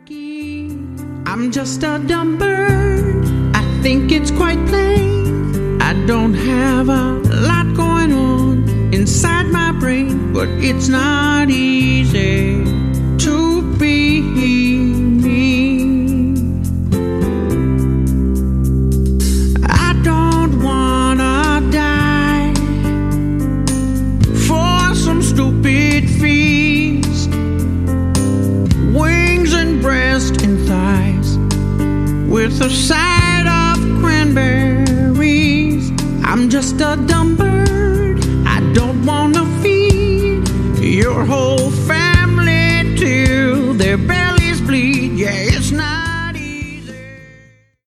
I'm just a dumb bird. I think it's quite plain. I don't have a lot going on inside my brain, but it's not easy to be me. I don't wanna die for some stupid feast. Wings and breast and thighs with a side of cranberries. I'm just a dumb bird. I don't wanna feed your whole family till their bellies bleed. Yeah, it's not